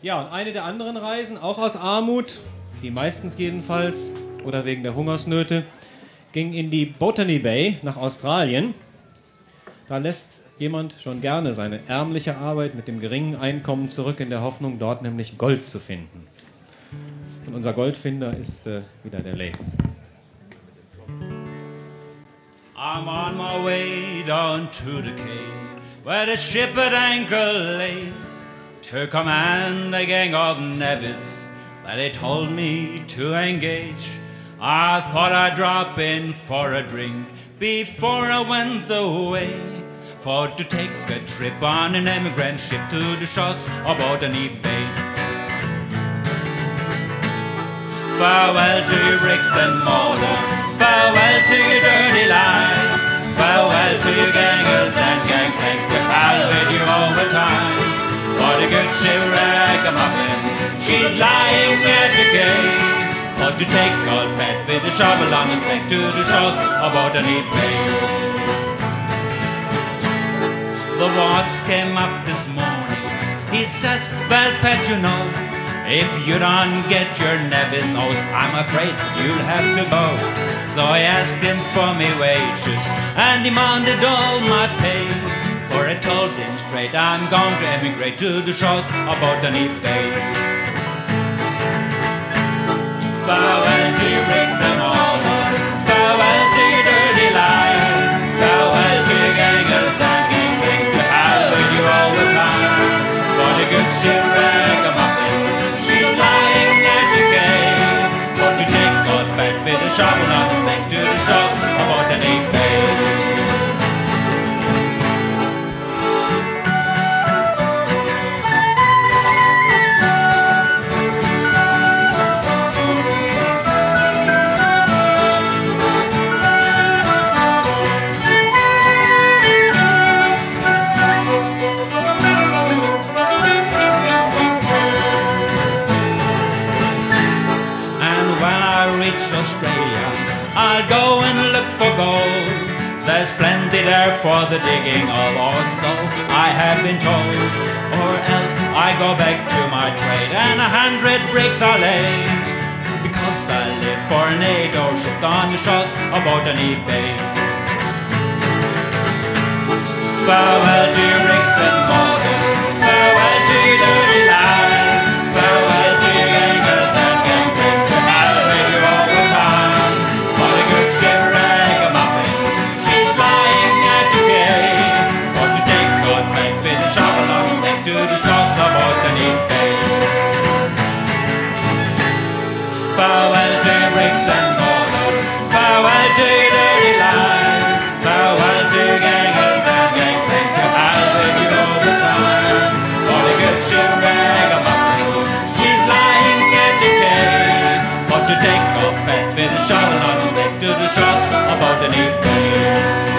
Ja, und eine der anderen Reisen, auch aus Armut, wie meistens jedenfalls, oder wegen der Hungersnöte, ging in die Botany Bay nach Australien. Da lässt jemand schon gerne seine ärmliche Arbeit mit dem geringen Einkommen zurück, in der Hoffnung, dort nämlich Gold zu finden. Und unser Goldfinder ist wieder der Leigh. I'm on my way down to the quay, where the ship at anchor lays, to command a gang of navvies that they told me to engage. I thought I'd drop in for a drink before I went away, for to take a trip on an emigrant ship to the shots of Botany Bay. Farewell to your bricks and mortar, farewell to your dirty lies, farewell to your gangers and gangplanks to pal with you all the time. For the good ship Ragamuffin, she's lying at the gate, for to take old Pat with a shovel on his back to the shores of Botany Bay. The boss came up this morning, he says, well Pat, you know, if you don't get your navvies out, I'm afraid you'll have to go. So I asked him for me wages and demanded all my pay, for I told him straight I'm going to emigrate to the shores of Botany Bay. Farewell to your bricks and mortar, farewell to your dirty life, farewell to your gangers and gangplanks to hell with you all the time. For the good ship Ragamuffin, she's lying at the gate, for to take God back with a shovel on his back to the shores of Botany Bay. Australia, I'll go and look for gold. There's plenty there for the digging of also, I have been told. Or else I go back to my trade and 100 bricks I'll lay, because I live for an 8-hour shift on the shores of Botany Bay. Farewell to your bricks and mortar, farewell to your dirty life, farewell to your gangers and gangplanks to hell with you all the time. For the good ship Ragamuffin, she's lying at the gate, for to take God back with a shovel on his neck to the shores of Botany Bay. Farewell to your bricks and mortar, farewell to your dirty lives, farewell to your gangers and gangplanks to hell with you all the time. For the good ship Ragamuffin, she's lying at the gate, for to take off Pat with a shovel on his back to the shores of Botany Bay.